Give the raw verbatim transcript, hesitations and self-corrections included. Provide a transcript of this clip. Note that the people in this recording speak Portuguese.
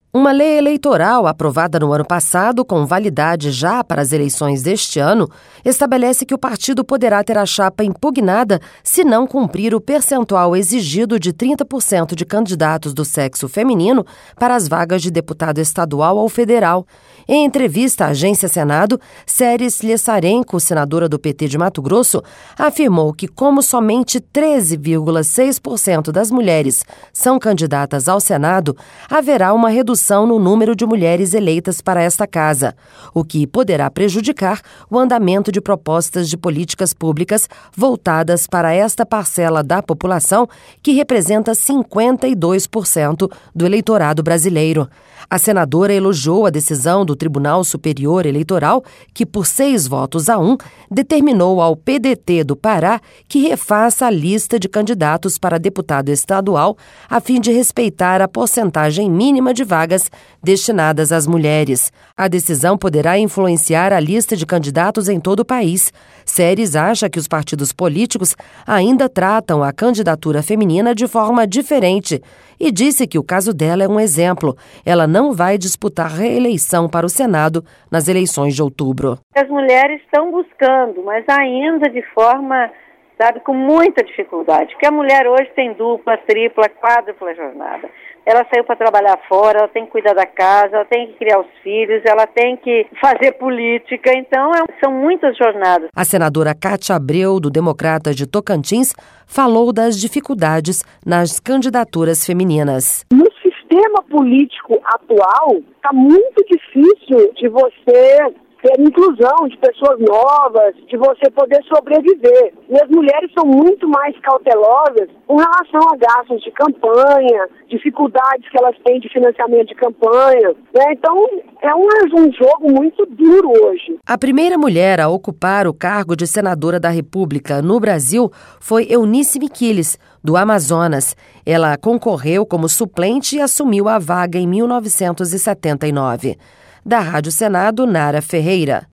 Uma lei eleitoral aprovada no ano passado, com validade já para as eleições deste ano, estabelece que o partido poderá ter a chapa impugnada se não cumprir o percentual exigido de trinta por cento de candidatos do sexo feminino para as vagas de deputado estadual ou federal. Em entrevista à Agência Senado, Séries Lessarenko, senadora do P T de Mato Grosso, afirmou que como somente treze vírgula seis por cento das mulheres são candidatas ao Senado, haverá uma redução no número de mulheres eleitas para esta casa, o que poderá prejudicar o andamento de propostas de políticas públicas voltadas para esta parcela da população, que representa cinquenta e dois por cento do eleitorado brasileiro. A senadora elogiou a decisão do Tribunal Superior Eleitoral, que, por seis votos a um, determinou ao P D T do Pará que refaça a lista de candidatos para deputado estadual, a fim de respeitar a porcentagem mínima de vagas destinadas às mulheres. A decisão poderá influenciar a lista de candidatos em todo o país. Séries acha que os partidos políticos ainda tratam a candidatura feminina de forma diferente e disse que o caso dela é um exemplo. Ela não vai disputar reeleição para o Senado nas eleições de outubro. As mulheres estão buscando, mas ainda de forma, sabe, com muita dificuldade, porque a mulher hoje tem dupla, tripla, quádrupla jornada. Ela saiu para trabalhar fora, ela tem que cuidar da casa, ela tem que criar os filhos, ela tem que fazer política, então é, são muitas jornadas. A senadora Cátia Abreu, do Democratas de Tocantins, falou das dificuldades nas candidaturas femininas. No sistema político atual, está muito difícil de você ter inclusão de pessoas novas, de você poder sobreviver. E as mulheres são muito mais cautelosas com relação a gastos de campanha, dificuldades que elas têm de financiamento de campanha, né? Então, é um, um jogo muito duro hoje. A primeira mulher a ocupar o cargo de senadora da República no Brasil foi Eunice Miquiles, do Amazonas. Ela concorreu como suplente e assumiu a vaga em mil novecentos e setenta e nove. Da Rádio Senado, Nara Ferreira.